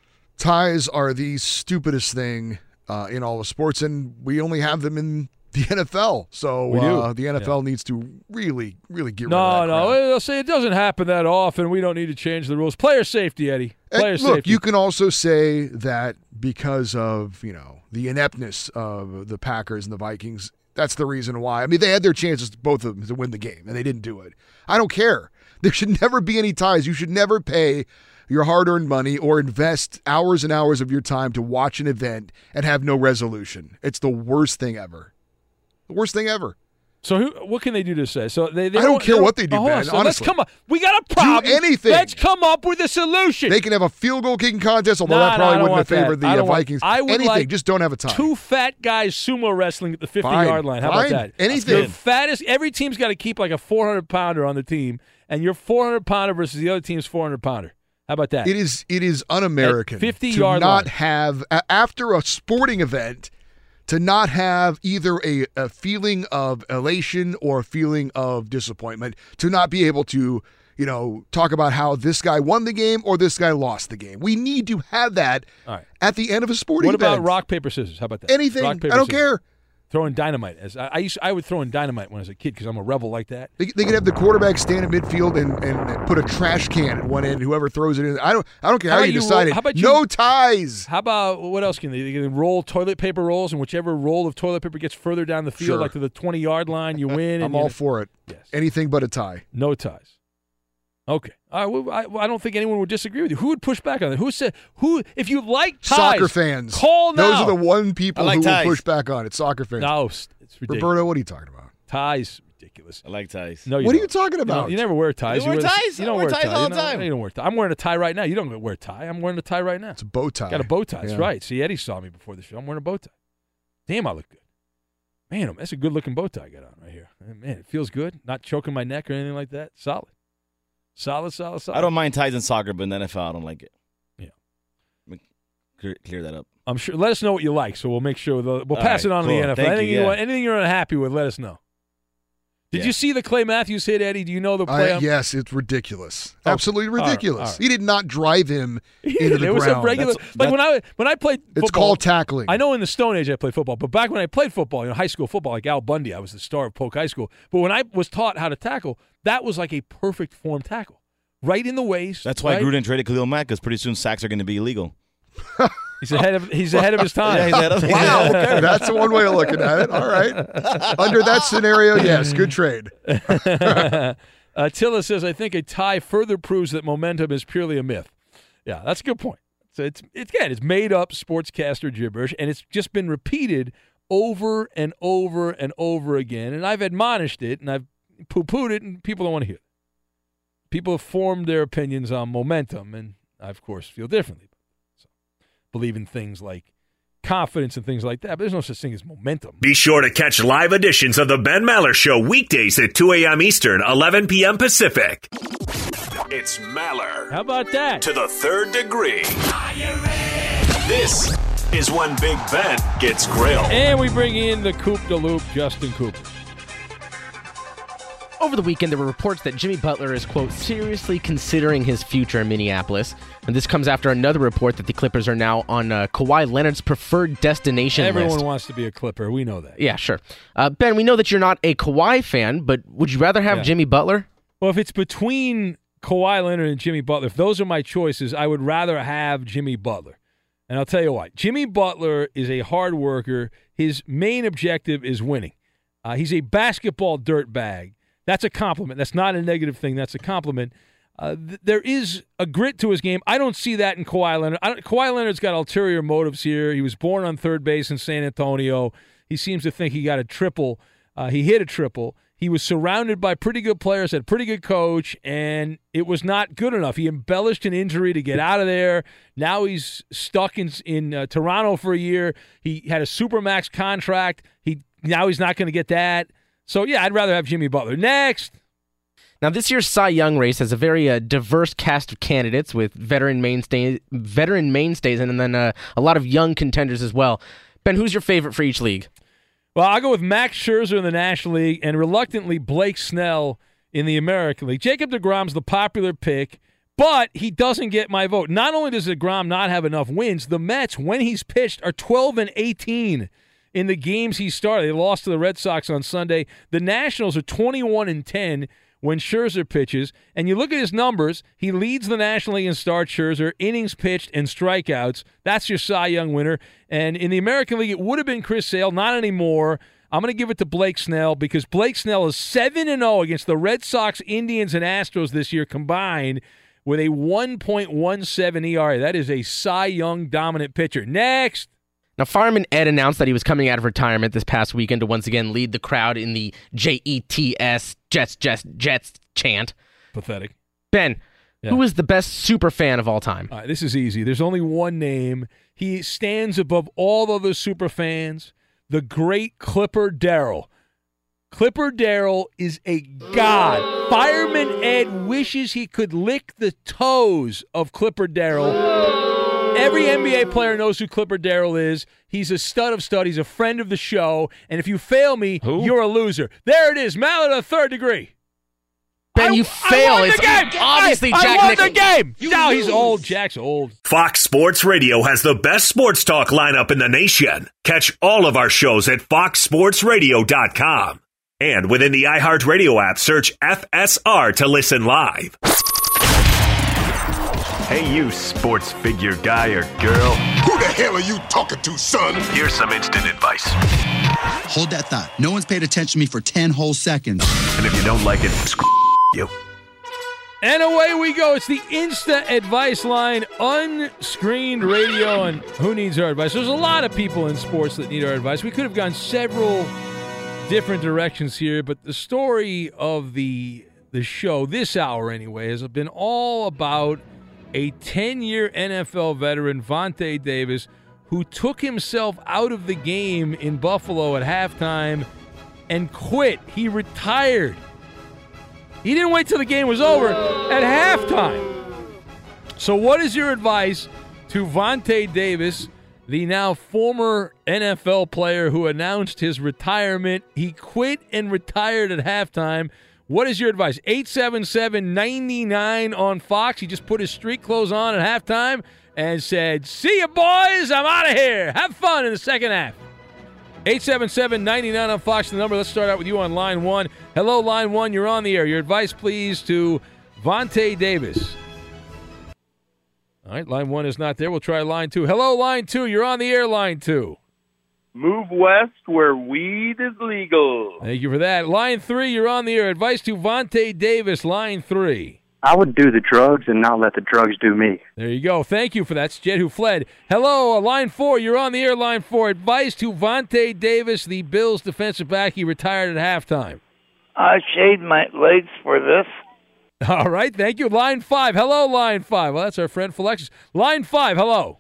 Speaker 13: Ties are the stupidest thing uh, in all of sports, and we only have them in the N F L. So uh, the N F L yeah. needs to really, really get
Speaker 4: no,
Speaker 13: rid of that
Speaker 4: No, no.
Speaker 13: crap.
Speaker 4: They'll say it doesn't happen that often. We don't need to change the rules. Player safety, Eddie. Player
Speaker 13: and look,
Speaker 4: safety.
Speaker 13: You can also say that because of, you know, the ineptness of the Packers and the Vikings, that's the reason why. I mean, they had their chances, both of them, to win the game, and they didn't do it. I don't care. There should never be any ties. You should never pay your hard-earned money or invest hours and hours of your time to watch an event and have no resolution. It's the worst thing ever. The worst thing ever.
Speaker 4: So who, what can they do to say? So they, they
Speaker 13: I don't care what they do,
Speaker 4: oh,
Speaker 13: Ben,
Speaker 4: so
Speaker 13: honestly.
Speaker 4: Let's come up. We got a problem.
Speaker 13: Do anything.
Speaker 4: Let's come up with a solution.
Speaker 13: They can have a field goal kicking contest, although
Speaker 4: nah,
Speaker 13: that probably
Speaker 4: nah,
Speaker 13: wouldn't have favored
Speaker 4: that.
Speaker 13: the
Speaker 4: uh,
Speaker 13: Vikings.
Speaker 4: Want, I would
Speaker 13: anything,
Speaker 4: like
Speaker 13: just don't have a tie.
Speaker 4: Two fat guys sumo wrestling at the fifty-yard line. How
Speaker 13: fine.
Speaker 4: about that?
Speaker 13: Anything.
Speaker 4: The fattest. Every team's got to keep like a four hundred pounder on the team, and your four hundred pounder versus the other team's four hundred pounder. How about that?
Speaker 13: It is it is un-American
Speaker 4: fifty-yard
Speaker 13: to not
Speaker 4: line.
Speaker 13: have, after a sporting event, to not have either a, a feeling of elation or a feeling of disappointment, to not be able to, you know, talk about how this guy won the game or this guy lost the game. We need to have that
Speaker 4: All right.
Speaker 13: at the end of a sporting
Speaker 4: what
Speaker 13: event.
Speaker 4: What about rock, paper, scissors? How about that?
Speaker 13: Anything.
Speaker 4: Rock, paper,
Speaker 13: I don't
Speaker 4: scissors.
Speaker 13: care.
Speaker 4: Throwing dynamite. As I, I used, I would throw in dynamite when I was a kid because I'm a rebel like that.
Speaker 13: They, they could have the quarterback stand at midfield and, and put a trash can at one end. Whoever throws it in, I don't. I don't care how,
Speaker 4: How
Speaker 13: you
Speaker 4: about you
Speaker 13: decide
Speaker 4: roll-
Speaker 13: it.
Speaker 4: how about you-
Speaker 13: no ties.
Speaker 4: How about what else can they? They can roll toilet paper rolls, and whichever roll of toilet paper gets further down the field,
Speaker 13: Sure.
Speaker 4: like to the twenty-yard line, you win.
Speaker 13: I'm
Speaker 4: and
Speaker 13: all
Speaker 4: you,
Speaker 13: for it.
Speaker 4: Yes.
Speaker 13: Anything but a tie.
Speaker 4: No ties. Okay. All right. Well, I, well, I don't think anyone would disagree with you. Who would push back on it? Who said who? If you like ties,
Speaker 13: Soccer fans.
Speaker 4: call now.
Speaker 13: Those are the one people
Speaker 14: I like
Speaker 13: who
Speaker 14: ties.
Speaker 13: will push back on it. Soccer fans.
Speaker 4: No, it's ridiculous.
Speaker 13: Roberto, what are you talking about?
Speaker 4: Ties, ridiculous.
Speaker 14: I like ties.
Speaker 4: No, you
Speaker 13: What
Speaker 4: don't.
Speaker 13: are you talking
Speaker 4: You, don't-
Speaker 13: about?
Speaker 4: you never wear ties.
Speaker 14: You wear
Speaker 4: the-
Speaker 14: ties?
Speaker 4: You
Speaker 14: I
Speaker 4: don't
Speaker 14: wear
Speaker 4: wear
Speaker 14: ties all
Speaker 4: You
Speaker 14: the
Speaker 4: don't-
Speaker 14: time.
Speaker 4: You don't wear tie. I'm wearing a tie right now. You don't wear a tie. I'm wearing a tie right now.
Speaker 13: It's a bow tie.
Speaker 4: Got a bow tie. That's
Speaker 13: Yeah.
Speaker 4: right. See, Eddie saw me before the show. I'm wearing a bow tie. Damn, I look good. Man, that's a good-looking bow tie I got on right here. Man, it feels good. Not choking my neck or anything like that. Solid. Solid, solid, solid.
Speaker 14: I don't mind ties in soccer, but in the N F L, I don't like it.
Speaker 4: Yeah.
Speaker 14: Clear, clear that up.
Speaker 4: I'm sure. Let us know what you like, so we'll make sure the, we'll
Speaker 14: All
Speaker 4: pass
Speaker 14: right,
Speaker 4: it on to
Speaker 14: cool.
Speaker 4: the N F L.
Speaker 14: Thank
Speaker 4: anything
Speaker 14: you, yeah.
Speaker 4: want, anything you're unhappy with, let us know. Did
Speaker 14: Yeah.
Speaker 4: you see the Clay Matthews hit, Eddie? Do you know the play?
Speaker 13: I,
Speaker 4: I'm-
Speaker 13: yes, it's ridiculous.
Speaker 4: Okay.
Speaker 13: Absolutely
Speaker 4: All right,
Speaker 13: ridiculous.
Speaker 4: all right.
Speaker 13: He did not drive him into the
Speaker 4: it was
Speaker 13: ground.
Speaker 4: a regular.
Speaker 14: That's-
Speaker 4: like when I when I played.
Speaker 13: It's
Speaker 4: football,
Speaker 13: called tackling.
Speaker 4: I know in the Stone Age I played football, but back when I played football, you know, high school football, like Al Bundy, I was the star of Polk High School. But when I was taught how to tackle, that was like a perfect form tackle, right in the waist.
Speaker 14: That's why
Speaker 4: right?
Speaker 14: Gruden traded Khalil Mack, because pretty soon sacks are going to be illegal.
Speaker 4: He's ahead of he's ahead of his time.
Speaker 14: Yeah, he's ahead of-
Speaker 13: Wow, okay, that's one way of looking at it. All right. Under that scenario, yes, good trade.
Speaker 4: uh, Tilla says, I think a tie further proves that momentum is purely a myth. Yeah, that's a good point. So it's, it's again, it's made up sportscaster gibberish, and it's just been repeated over and over and over again. And I've admonished it, and I've poo-pooed it, and people don't want to hear it. People have formed their opinions on momentum, and I, of course, feel differently. So, believe in things like confidence and things like that, but there's no such thing as momentum.
Speaker 9: Be sure to catch live editions of the Ben Maller Show weekdays at two a.m. Eastern, eleven p.m. Pacific. It's Maller.
Speaker 4: How about that?
Speaker 9: To the third degree. This is when Big Ben gets grilled.
Speaker 4: And we bring in the Coop de Loop, Justin Cooper.
Speaker 17: Over the weekend, there were reports that Jimmy Butler is, quote, seriously considering his future in Minneapolis. And this comes after another report that the Clippers are now on uh, Kawhi Leonard's preferred destination
Speaker 4: Everyone
Speaker 17: list.
Speaker 4: wants to be a Clipper. We know that.
Speaker 17: Yeah, sure. Uh, Ben, we know that you're not a Kawhi fan, but would you rather have
Speaker 4: Yeah.
Speaker 17: Jimmy Butler?
Speaker 4: Well, if it's between Kawhi Leonard and Jimmy Butler, if those are my choices, I would rather have Jimmy Butler. And I'll tell you why. Jimmy Butler is a hard worker. His main objective is winning. Uh, he's a basketball dirtbag. That's a compliment. That's not a negative thing. That's a compliment. Uh, th- there is a grit to his game. I don't see that in Kawhi Leonard. I don't, Kawhi Leonard's got ulterior motives here. He was born on third base in San Antonio. He seems to think he got a triple. Uh, he hit a triple. He was surrounded by pretty good players, had a pretty good coach, and it was not good enough. He embellished an injury to get out of there. Now he's stuck in in uh, Toronto for a year. He had a Supermax contract. He now he's not going to get that. So, yeah, I'd rather have Jimmy Butler. Next.
Speaker 17: Now, this year's Cy Young race has a very uh, diverse cast of candidates with veteran mainstays, veteran mainstays and then uh, a lot of young contenders as well. Ben, who's your favorite for each league?
Speaker 4: Well, I'll go with Max Scherzer in the National League and reluctantly Blake Snell in the American League. Jacob deGrom's the popular pick, but he doesn't get my vote. Not only does deGrom not have enough wins, the Mets, when he's pitched, are twelve and eighteen in the games he started. They lost to the Red Sox on Sunday. The Nationals are twenty-one and ten when Scherzer pitches. And you look at his numbers, he leads the National League in start Scherzer, innings pitched, and strikeouts. That's your Cy Young winner. And in the American League, it would have been Chris Sale, not anymore. I'm going to give it to Blake Snell because Blake Snell is seven and oh against the Red Sox, Indians, and Astros this year combined with a one point one seven E R A. That is a Cy Young dominant pitcher. Next.
Speaker 17: Now, Fireman Ed announced that he was coming out of retirement this past weekend to once again lead the crowd in the J E T S, Jets, Jets, Jets chant.
Speaker 4: Pathetic.
Speaker 17: Ben,
Speaker 4: Yeah.
Speaker 17: who is the best super fan of all time?
Speaker 4: All right, this is easy. There's only one name. He stands above all other super fans, the great Clipper Darrell. Clipper Darrell is a god. Fireman Ed wishes he could lick the toes of Clipper Darrell. Every N B A player knows who Clipper Darrell is. He's a stud of stud. He's a friend of the show. And if you fail me,
Speaker 17: Who?
Speaker 4: you're a loser. There it is. Mallet of the third degree.
Speaker 17: Ben,
Speaker 4: I,
Speaker 17: you fail.
Speaker 4: I won
Speaker 17: It's
Speaker 4: the game.
Speaker 17: obviously
Speaker 4: I,
Speaker 17: Jack
Speaker 4: I won
Speaker 17: Nicklaus.
Speaker 4: the game.
Speaker 17: You
Speaker 4: Now he's
Speaker 17: lose.
Speaker 4: old. Jack's old.
Speaker 9: Fox Sports Radio has the best sports talk lineup in the nation. Catch all of our shows at fox sports radio dot com. And within the iHeartRadio app, search F S R to listen live.
Speaker 18: Hey, you sports figure guy or girl.
Speaker 19: Who the hell are you talking to, son?
Speaker 18: Here's some instant advice.
Speaker 20: Hold that thought. No one's paid attention to me for ten whole seconds.
Speaker 18: And if you don't like it, screw you.
Speaker 4: And away we go. It's the Insta Advice Line, unscreened radio. And who needs our advice? There's a lot of people in sports that need our advice. We could have gone several different directions here, but the story of the the show, this hour anyway, has been all about a ten-year N F L veteran, Vontae Davis, who took himself out of the game in Buffalo at halftime and quit. He retired. He didn't wait till the game was over at halftime. So what is your advice to Vontae Davis, the now former N F L player who announced his retirement? He quit and retired at halftime. What is your advice? eight seven seven, nine nine on Fox. He just put his street clothes on at halftime and said, "See you, boys. I'm out of here. Have fun in the second half." eight seven seven, nine nine on Fox, the number. Let's start out with you on line one. Hello, line one. You're on the air. Your advice, please, to Vontae Davis. All right, line one is not there. We'll try line two. Hello, line two. You're on the air, line two.
Speaker 21: Move west where weed is legal.
Speaker 4: Thank you for that. Line three, you're on the air. Advice to Vontae Davis, line three.
Speaker 22: I would do the drugs and not let the drugs do me.
Speaker 4: There you go. Thank you for that. It's Jed who fled. Hello, uh, line four. You're on the air, line four. Advice to Vontae Davis, the Bills defensive back. He retired at halftime.
Speaker 23: I shaved my legs for this.
Speaker 4: All right, thank you. Line five. Hello, line five. Well, that's our friend Felix. Line five, hello.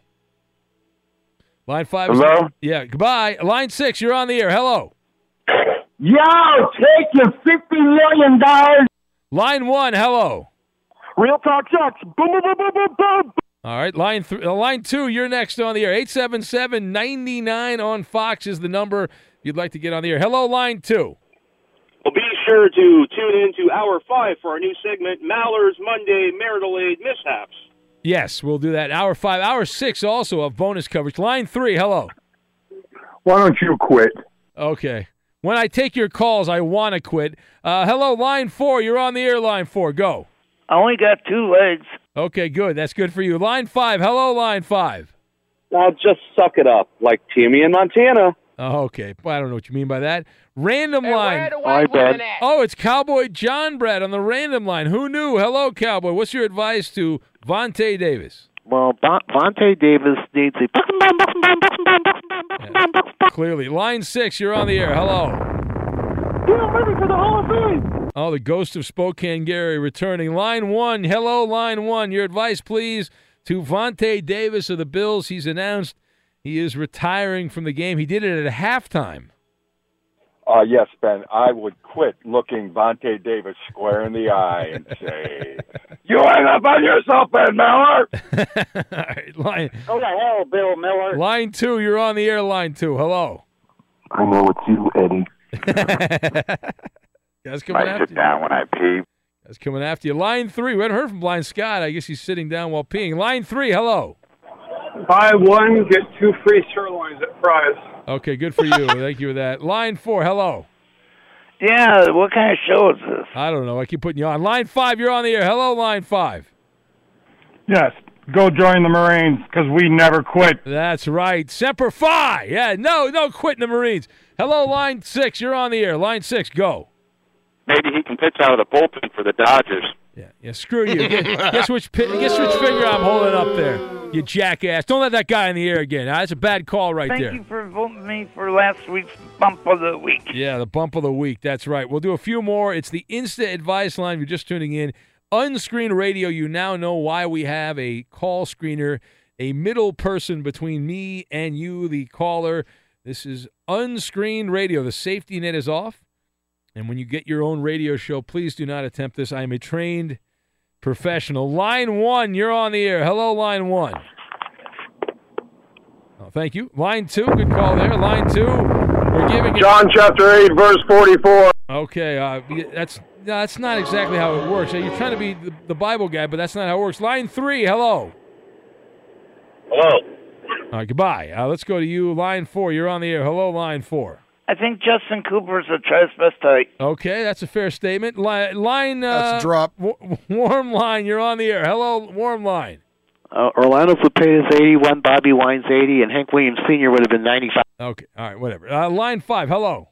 Speaker 4: Line five.
Speaker 21: Hello?
Speaker 4: Is, yeah, goodbye. Line six, you're on the air. Hello.
Speaker 21: Yo, take your fifty million dollars.
Speaker 4: Line one, hello.
Speaker 21: Real talk sucks. Boom, boom, boom, boom, boom, boom.
Speaker 4: All right, line th- uh, line two, you're next on the air. eight seven seven, nine nine on Fox is the number if you'd like to get on the air. Hello, line two.
Speaker 24: Well, be sure to tune in to Hour five for our new segment, Maller's Monday Marital Aid Mishaps.
Speaker 4: Yes, we'll do that. Hour five. Hour six also of bonus coverage. Line three, hello.
Speaker 11: Why don't you quit?
Speaker 4: Okay. When I take your calls, I want to quit. Uh, hello, line four. You're on the air, line four. Go.
Speaker 23: I only got two legs.
Speaker 4: Okay, good. That's good for you. Line five. Hello, line five.
Speaker 24: Now just suck it up, like Timmy in Montana.
Speaker 4: Oh, okay. Well, I don't know what you mean by that. Random
Speaker 1: Hey,
Speaker 4: line.
Speaker 1: where the white
Speaker 22: Hi,
Speaker 1: woman
Speaker 22: Ben.
Speaker 1: at?
Speaker 4: Oh, it's Cowboy John Brad on the random line. Who knew? Hello, Cowboy. What's your advice to Vontae Davis?
Speaker 22: Well, Von- Vontae Davis needs a.
Speaker 4: Yeah, clearly. Line six, you're on the air. Hello.
Speaker 21: Yeah, I'm ready for the Hall of Fame.
Speaker 4: Oh, the ghost of Spokane Gary returning. Line one. Hello, line one. Your advice, please, to Vontae Davis of the Bills. He's announced he is retiring from the game. He did it at halftime.
Speaker 2: Uh, yes, Ben, I would quit looking Vontae Davis square in the eye and say, you hang up on yourself, Ben Miller.
Speaker 4: All right, line,
Speaker 21: Go to hell, Bill Miller.
Speaker 4: line two, you're on the air, line two. Hello.
Speaker 2: I know it's you, Eddie.
Speaker 4: Guys coming
Speaker 2: I
Speaker 4: after
Speaker 2: sit down when I pee.
Speaker 4: you. Guys coming after you. Line three, we haven't heard from Blind Scott. I guess he's sitting down while peeing. Line three, hello.
Speaker 21: Buy one, get two free sirloins at Fry's.
Speaker 4: Okay, good for you. Thank you for that. Line four, hello.
Speaker 23: Yeah, what kind of show is this?
Speaker 4: I don't know. I keep putting you on. Line five, you're on the air. Hello, line five.
Speaker 21: Yes, go join the Marines because we never quit.
Speaker 4: That's right. Semper Fi. Yeah, no, no quitting the Marines. Hello, line six, you're on the air. Line six, go.
Speaker 2: Maybe he can pitch out of the bullpen for the Dodgers.
Speaker 4: Yeah, yeah. Screw you. Guess, guess which pi- guess which finger I'm holding up there, you jackass. Don't let that guy in the air again. That's a bad call right
Speaker 23: Thank
Speaker 4: there.
Speaker 23: you for voting me for last week's bump of the week.
Speaker 4: Yeah, the bump of the week. That's right. We'll do a few more. It's the Insta Advice Line. If you're just tuning in, Unscreened Radio. You now know why we have a call screener, a middle person between me and you, the caller. This is Unscreened Radio. The safety net is off. And when you get your own radio show, please do not attempt this. I am a trained professional. Line one, you're on the air. Hello, line one. Oh, thank you. Line two, good call there. Line two, we're giving it.
Speaker 21: John chapter eight, verse forty-four.
Speaker 4: Okay, uh, that's no, that's not exactly how it works. You're trying to be the, the Bible guy, but that's not how it works. Line three, hello.
Speaker 21: Hello.
Speaker 4: All right, goodbye. Uh, let's go to you. Line four, you're on the air. Hello, line four.
Speaker 23: I think Justin Cooper's a transvestite.
Speaker 4: Okay, that's a fair statement. Line, line uh,
Speaker 13: That's a drop.
Speaker 4: w- warm line, you're on the air. Hello, warm line.
Speaker 22: Uh, Orlando Flippes eighty-one, Bobby Wines eighty, and Hank Williams Senior would have been ninety-five.
Speaker 4: Okay, all right, whatever. Uh, line five, hello.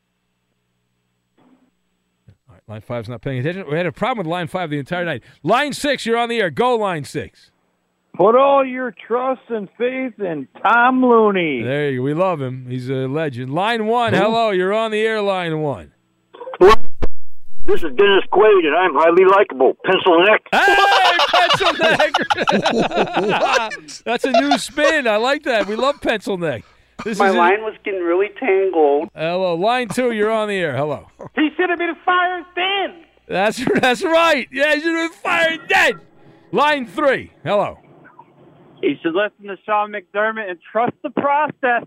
Speaker 4: All right, line five's not paying attention. We had a problem with line five the entire night. Line six, you're on the air. Go, line six.
Speaker 21: Put all your trust and faith in Tom Looney.
Speaker 4: There you go. We love him. He's a legend. Line one, hello. You're on the air, line one.
Speaker 21: This is Dennis Quaid, and I'm highly likable. Pencil neck.
Speaker 4: Hey, pencil neck. That's a new spin. I like that. We love pencil neck. This
Speaker 21: My
Speaker 4: is
Speaker 21: line
Speaker 4: it.
Speaker 21: was getting really tangled.
Speaker 4: Hello. Line two, you're on the air. Hello.
Speaker 21: He should have been fired then.
Speaker 4: That's that's right. Yeah, he should have been fired dead. Line three, hello.
Speaker 21: He should listen to Sean McDermott and trust the process.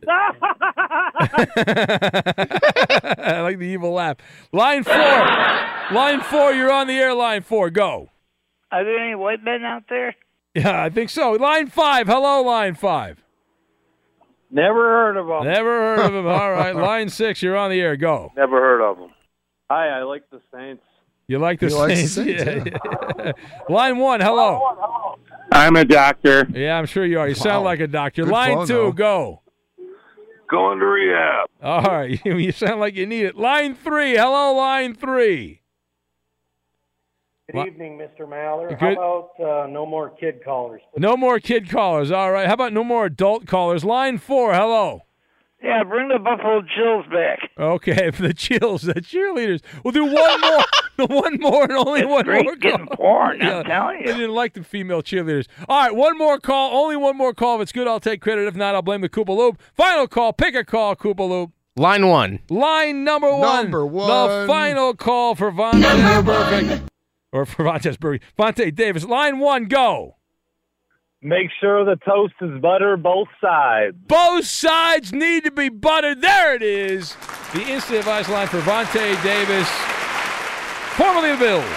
Speaker 4: I like the evil laugh. Line four. Line four, you're on the air. Line four, go.
Speaker 23: Are there any white men out there?
Speaker 4: Yeah, I think so. Line five. Hello, line five.
Speaker 21: Never heard of him.
Speaker 4: Never heard of him. All right. Line six, you're on the air. Go.
Speaker 21: Never heard of him. Hi, I like the Saints.
Speaker 4: You like the
Speaker 21: He likes
Speaker 4: Saints?
Speaker 21: the Saints,
Speaker 4: Yeah. Line one, hello.
Speaker 21: I'm a doctor.
Speaker 4: Yeah, I'm sure you are. You sound
Speaker 21: Wow.
Speaker 4: like a doctor.
Speaker 21: Good
Speaker 4: Line
Speaker 21: phone,
Speaker 4: two,
Speaker 21: though.
Speaker 4: go.
Speaker 21: Going to rehab.
Speaker 4: All right. You sound like you need it. Line three. Hello, line three.
Speaker 21: Good evening, Mister Maller.
Speaker 4: Good.
Speaker 21: How about uh, no more kid callers?
Speaker 4: No more kid callers. All right. How about no more adult callers? Line four. Hello.
Speaker 23: Yeah, bring the Buffalo Chills back.
Speaker 4: Okay, for the chills, the cheerleaders. We'll do one more, the one more, and only
Speaker 23: It's
Speaker 4: one
Speaker 23: great
Speaker 4: more
Speaker 23: getting
Speaker 4: call.
Speaker 23: porn, I'm telling you.
Speaker 4: I didn't like the female cheerleaders. All right, one more call. Only one more call. If it's good, I'll take credit. If not, I'll blame the Koopa Loop. Final call. Pick a call, Koopa Loop.
Speaker 17: Line one.
Speaker 4: Line number one.
Speaker 13: Number one.
Speaker 4: The final call for Vontae Burfict. Or for Vontae Burfict. Vontae Davis. Line one, go.
Speaker 21: Make sure the toast is buttered both sides.
Speaker 4: Both sides need to be buttered. There it is. The instant advice line for Vontae Davis, formerly the Bills.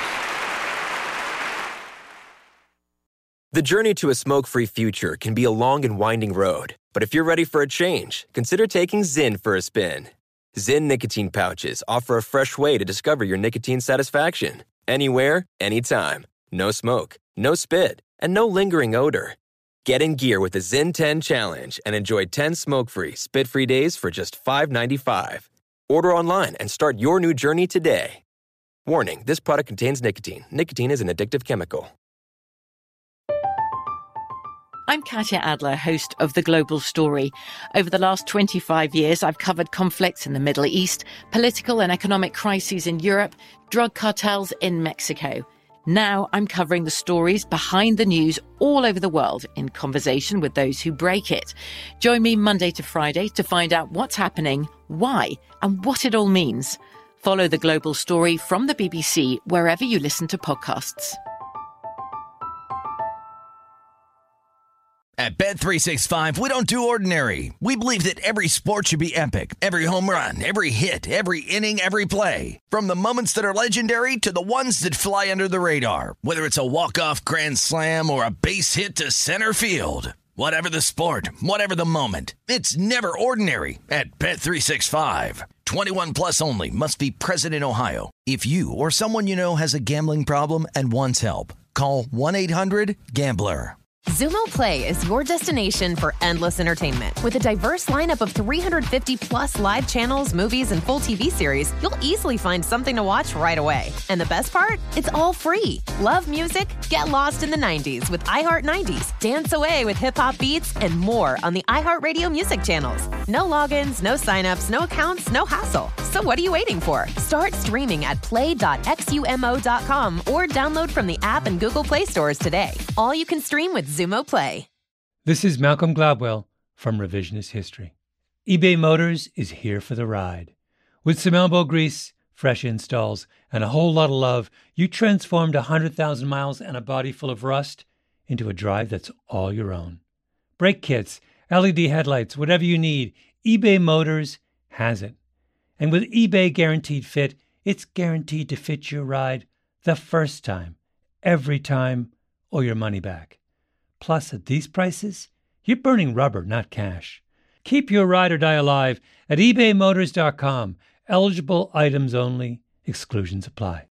Speaker 3: The journey to a smoke-free future can be a long and winding road. But if you're ready for a change, consider taking Zyn for a spin. Zyn nicotine pouches offer a fresh way to discover your nicotine satisfaction. Anywhere, anytime. No smoke, no spit, and no lingering odor. Get in gear with the Zyn ten Challenge and enjoy ten smoke-free, spit-free days for just five dollars and ninety-five cents. Order online and start your new journey today. Warning, this product contains nicotine. Nicotine is an addictive chemical.
Speaker 1: I'm Katya Adler, host of The Global Story. Over the last twenty-five years, I've covered conflicts in the Middle East, political and economic crises in Europe, drug cartels in Mexico. Now I'm covering the stories behind the news all over the world in conversation with those who break it. Join me Monday to Friday to find out what's happening, why, and what it all means. Follow The Global Story from the B B C wherever you listen to podcasts.
Speaker 5: At Bet three sixty-five, we don't do ordinary. We believe that every sport should be epic. Every home run, every hit, every inning, every play. From the moments that are legendary to the ones that fly under the radar. Whether it's a walk-off grand slam or a base hit to center field. Whatever the sport, whatever the moment. It's never ordinary at Bet three sixty-five. twenty-one plus only. Must be present in Ohio. If you or someone you know has a gambling problem and wants help, call one eight hundred gambler.
Speaker 6: Xumo Play is your destination for endless entertainment. With a diverse lineup of three hundred fifty plus live channels, movies, and full T V series, you'll easily find something to watch right away. And the best part? It's all free. Love music? Get lost in the nineties with iHeart nineties, dance away with hip-hop beats, and more on the iHeartRadio music channels. No logins, no signups, no accounts, no hassle. So what are you waiting for? Start streaming at play dot xumo dot com or download from the app and Google Play stores today. All you can stream with Xumo Play.
Speaker 7: This is Malcolm Gladwell from Revisionist History. eBay Motors is here for the ride. With some elbow grease, fresh installs, and a whole lot of love, you transformed one hundred thousand miles and a body full of rust into a drive that's all your own. Brake kits, L E D headlights, whatever you need, eBay Motors has it. And with eBay Guaranteed Fit, it's guaranteed to fit your ride the first time, every time, or your money back. Plus, at these prices, you're burning rubber, not cash. Keep your ride or die alive at ebay motors dot com. Eligible items only. Exclusions apply.